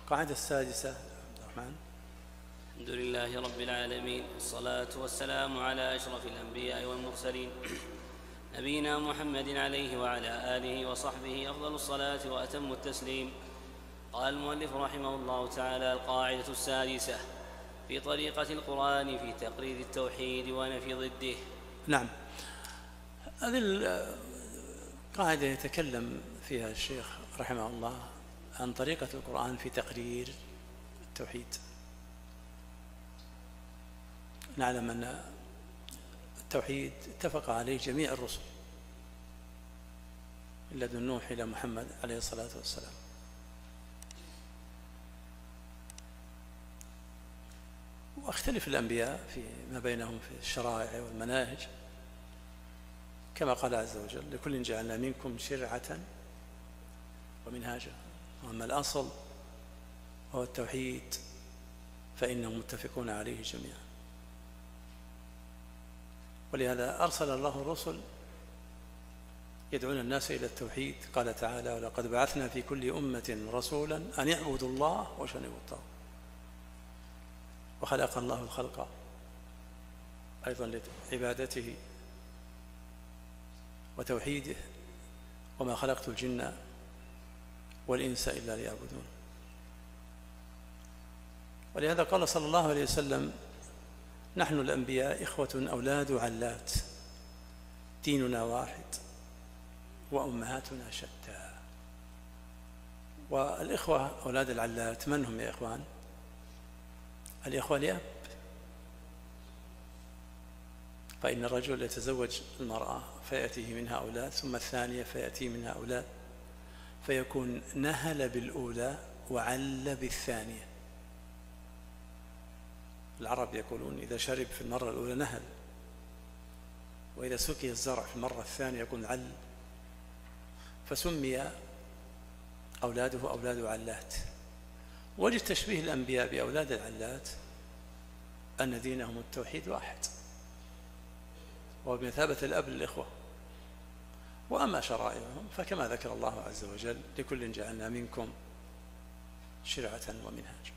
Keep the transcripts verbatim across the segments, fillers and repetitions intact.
القاعدة السادسة عبد الرحمن. الحمد لله رب العالمين، والصلاة والسلام على أشرف الأنبياء والمرسلين نبينا محمد عليه وعلى آله وصحبه أفضل الصلاة وأتم التسليم. قال المؤلف رحمه الله تعالى: القاعدة السادسة في طريقة القرآن في تقرير التوحيد ونفي ضده. نعم، هذه القاعدة يتكلم فيها الشيخ رحمه الله عن طريقة القرآن في تقرير التوحيد. نعلم أن التوحيد اتفق عليه جميع الرسل من لدن نوح إلى محمد عليه الصلاة والسلام، واختلف الأنبياء فيما بينهم في الشرائع والمناهج، كما قال عز وجل: لكل جعلنا منكم شرعة ومنهاجا. وأما الأصل وهو التوحيد فإنهم متفقون عليه جميعا، ولهذا أرسل الله الرسل يدعون الناس إلى التوحيد. قال تعالى: ولقد بعثنا في كل أمة رسولا أن يعبدوا الله واجتنبوا الطاغوت. وخلق الله الخلق أيضا لعبادته وتوحيده: وما خلقت الجن والإنس إلا ليعبدون. ولهذا قال صلى الله عليه وسلم: نحن الأنبياء إخوة أولاد علات، ديننا واحد وأمهاتنا شتى. والإخوة أولاد العلات من هم يا إخوان؟ الإخوة لأب، فإن الرجل يتزوج المرأة فيأتيه منها أولاد، ثم الثانية فيأتيه منها أولاد، فيكون نهل بالأولى وعل بالثانية. العرب يقولون: إذا شرب في المرة الأولى نهل، وإذا سقي الزرع في المرة الثانية يكون عل، فسمي أولاده أولاد علات. وجه تشبيه الأنبياء بأولاد العلات أن دينهم التوحيد واحد، وبمثابة الأب للإخوة. وأما شرائعهم فكما ذكر الله عز وجل: لكل جعلنا منكم شرعة ومنهاجا.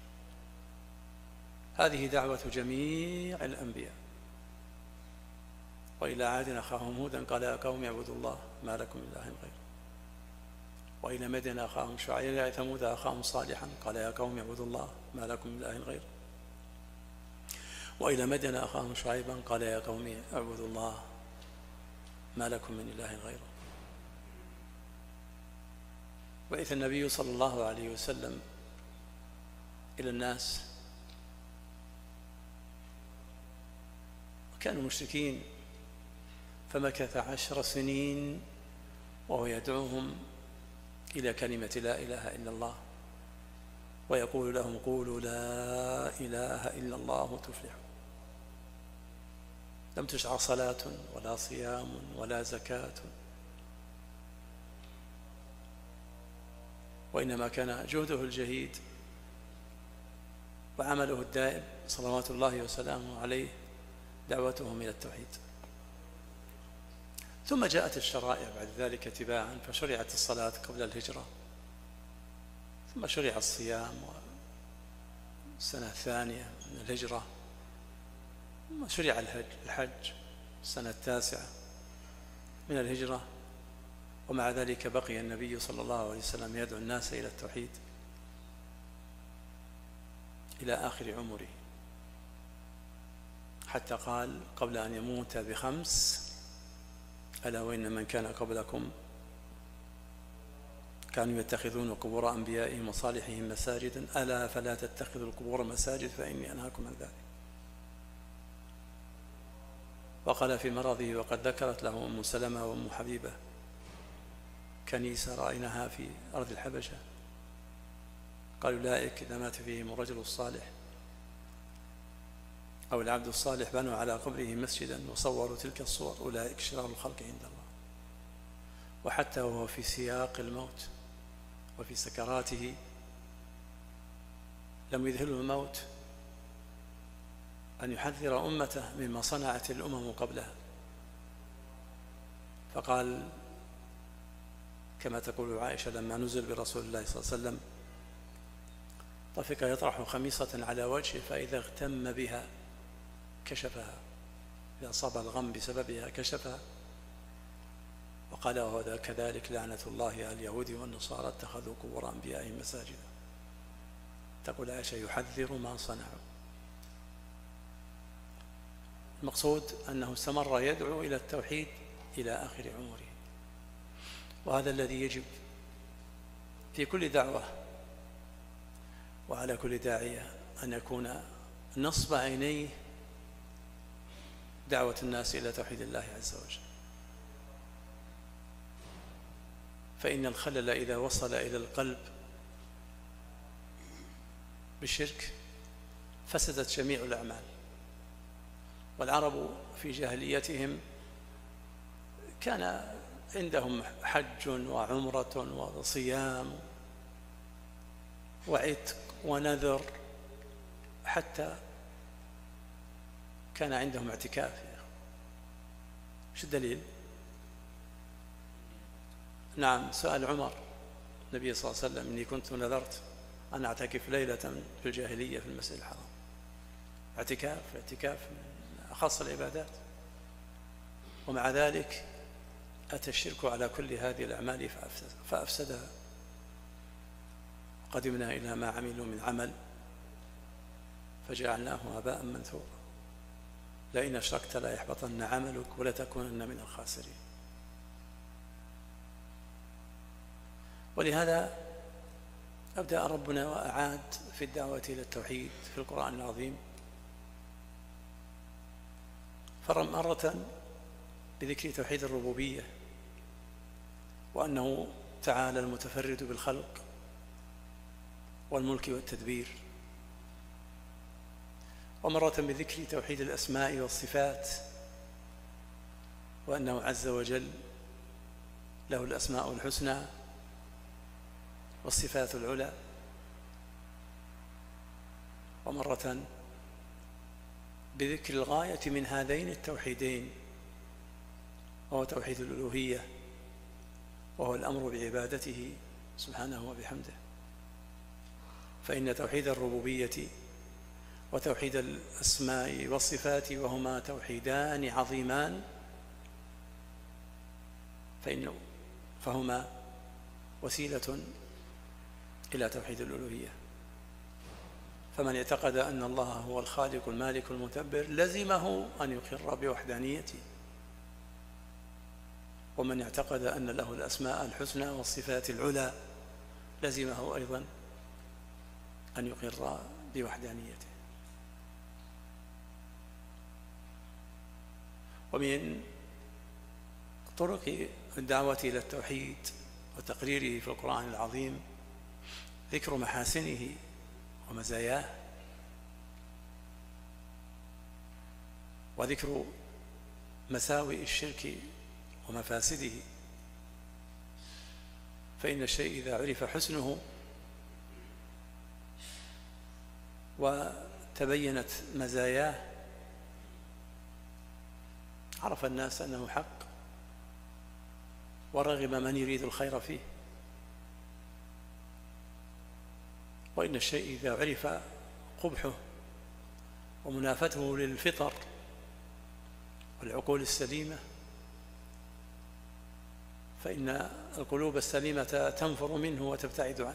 هذه دعوة جميع الأنبياء. وإلى عاد أخاهم هودا قال: يا قوم اعبدوا الله ما لكم من إله غيره. وإلى مدين أخاهم شعيبا، إلى ثمود أخاهم صالحا قال: يا قوم اعبدوا الله ما لكم من إله غيره. وإلى مدين أخاهم شعيبا قال: يا قوم اعبدوا الله ما لكم من إله غيره. بعث النبي صلى الله عليه وسلم إلى الناس، وكانوا مشركين، فمكث عشر سنين وهو يدعوهم إلى كلمة لا إله إلا الله، ويقول لهم: قولوا لا إله إلا الله تفلحوا. لم تشرع صلاة ولا صيام ولا زكاة، وإنما كان جهده الجهيد وعمله الدائم صلوات الله وسلامه عليه دعوتهم إلى التوحيد. ثم جاءت الشرائع بعد ذلك تباعا، فشرعت الصلاة قبل الهجرة، ثم شرع الصيام السنة الثانية من الهجرة، ثم شرع الحج السنة التاسعة من الهجرة. ومع ذلك بقي النبي صلى الله عليه وسلم يدعو الناس إلى التوحيد إلى آخر عمره، حتى قال قبل أن يموت بخمس: ألا وإن من كان قبلكم كانوا يتخذون قبور أنبيائهم وصالحهم مساجدا، ألا فلا تتخذوا القبور مساجد فإني أنهاكم عن ذلك. وقال في مرضه وقد ذكرت له أم سلمة وأم حبيبة كنيسة رأيناها في أرض الحبشة، قال: أولئك إذا مات فيهم الرجل الصالح أو العبد الصالح بنوا على قبره مسجدا وصوروا تلك الصور، أولئك شرار الخلق عند الله. وحتى وهو في سياق الموت وفي سكراته لم يذهله الموت أن يحذر أمته مما صنعت الأمم قبلها، فقال كما تقول عائشة لما نزل برسول الله صلى الله عليه وسلم: طفق يطرح خميصة على وجهه فإذا اغتم بها كشفها، إذا أصاب الغم بسببها كشفها. وقال وهذا كذلك لعنة الله على اليهود والنصارى اتخذوا قبور أنبيائهم مساجدا. تقول عائشة يحذر ما صنعوا. المقصود أنه استمر يدعو إلى التوحيد إلى آخر عمره، وهذا الذي يجب في كل دعوة وعلى كل داعية أن يكون نصب عينيه دعوة الناس إلى توحيد الله عز وجل. فإن الخلل إذا وصل إلى القلب بالشرك فسدت جميع الأعمال. والعرب في جاهليتهم كان عندهم حج وعمرة وصيام وعتق ونذر، حتى كان عندهم اعتكاف. شو الدليل؟ نعم، سؤال عمر النبي صلى الله عليه وسلم: إني كنت نذرت أن أعتكف ليلة في الجاهلية في المسجد الحرام. اعتكاف اعتكاف من أخص العبادات، ومع ذلك أتى الشرك على كل هذه الأعمال فأفسدها. قدمنا إلى ما عملوا من عمل فجعلناه هباء منثورا. لئن أشركت لا يحبطن عملك ولتكونن من الخاسرين. ولهذا أبدأ ربنا وأعاد في الدعوة إلى التوحيد في القرآن العظيم، مرة بذكر توحيد الربوبية وأنه تعالى المتفرد بالخلق والملك والتدبير، ومرة بذكر توحيد الأسماء والصفات وأنه عز وجل له الأسماء الحسنى والصفات العلى، ومرة بذكر الغاية من هذين التوحيدين وهو توحيد الألوهية، وهو الأمر بعبادته سبحانه وبحمده. فإن توحيد الربوبية وتوحيد الأسماء والصفات وهما توحيدان عظيمان فإنه فهما وسيلة إلى توحيد الألوهية. فمن اعتقد أن الله هو الخالق المالك المدبر لزمه أن يقر بوحدانيته، ومن اعتقد أن له الأسماء الحسنى والصفات العلى لزمه أيضا أن يقر بوحدانيته. ومن طرق الدعوة إلى التوحيد وتقريره في القرآن العظيم ذكر محاسنه ومزاياه، وذكر مساوئ الشرك ومفاسده. فإن الشيء إذا عرف حسنه وتبينت مزاياه عرف الناس أنه حق ورغب من يريد الخير فيه. وإن الشيء إذا عرف قبحه ومنافته للفطر والعقول السليمة فإن القلوب السليمة تنفر منه وتبتعد عنه.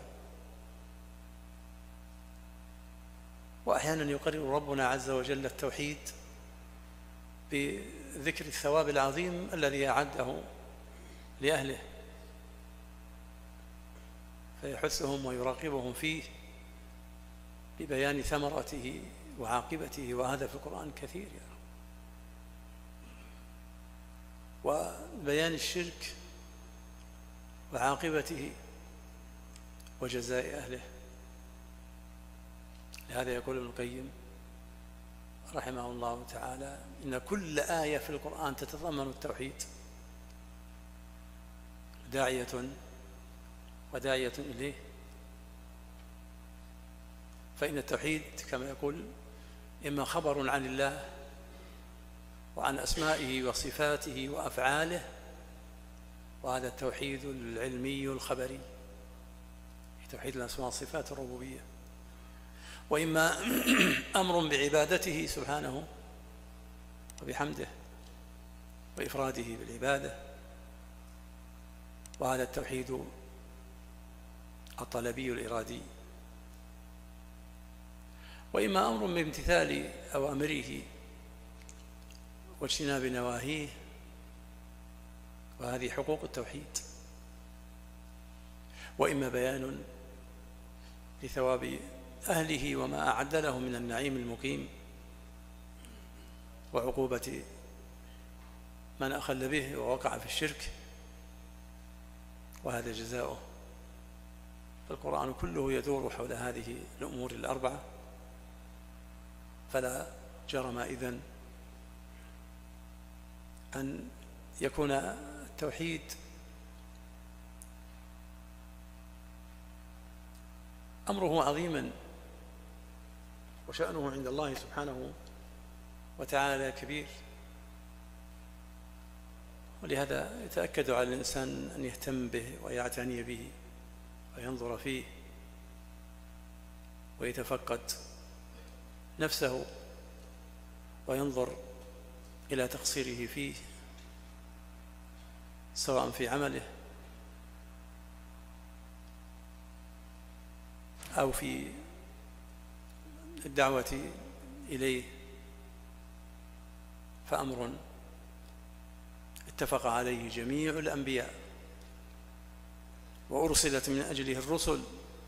وأحيانا يقرر ربنا عز وجل التوحيد بذكر الثواب العظيم الذي أعده لأهله، فيحثهم ويراقبهم فيه ببيان ثمرته وعاقبته، وهذا في القرآن كثير يعني. وبيان الشرك وعاقبته وجزاء أهله. لهذا يقول ابن القيم رحمه الله تعالى إن كل آية في القرآن تتضمن التوحيد داعية وداعية إليه. فإن التوحيد كما يقول إما خبر عن الله وعن أسمائه وصفاته وأفعاله، وهذا التوحيد العلمي الخبري توحيد الأسماء والصفات الربوبية، وإما أمر بعبادته سبحانه وبحمده وإفراده بالعبادة، وهذا التوحيد الطلبي الإرادي، وإما أمر بامتثال أوامره واجتناب نواهيه، وهذه حقوق التوحيد، وإما بيان لثواب أهله وما أعد له من النعيم المقيم، وعقوبة من أخل به ووقع في الشرك، وهذا جزاؤه. القرآن كله يدور حول هذه الأمور الأربعة، فلا جرم إذن أن يكون التوحيد أمره عظيما وشأنه عند الله سبحانه وتعالى كبير، ولهذا يتأكد على الإنسان أن يهتم به ويعتني به وينظر فيه ويتفقد نفسه وينظر إلى تقصيره فيه، سواء في عمله أو في الدعوة إليه، فأمر اتفق عليه جميع الأنبياء وأرسلت من أجله الرسل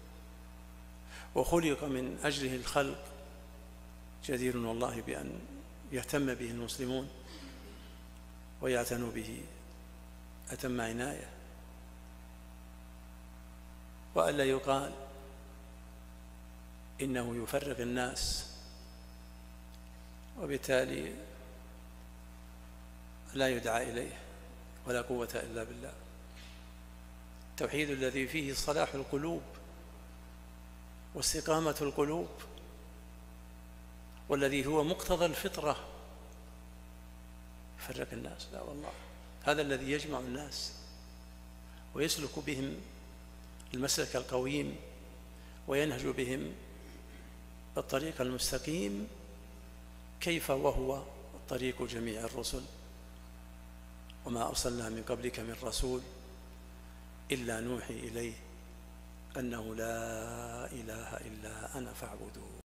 وخلق من أجله الخلق، جدير والله بأن يهتم به المسلمون ويعتنوا به أتم عناية، وألا يقال إنه يفرق الناس وبالتالي لا يدعى إليه، ولا قوة إلا بالله. التوحيد الذي فيه صلاح القلوب واستقامة القلوب، والذي هو مقتضى الفطرة، يفرق الناس؟ لا والله، هذا الذي يجمع الناس ويسلك بهم المسلك القويم وينهج بهم الطريق المستقيم، كيف وهو طريق جميع الرسل. وما أرسلنا من قبلك من رسول إلا نوحي إليه أنه لا إله إلا أنا فاعبدون.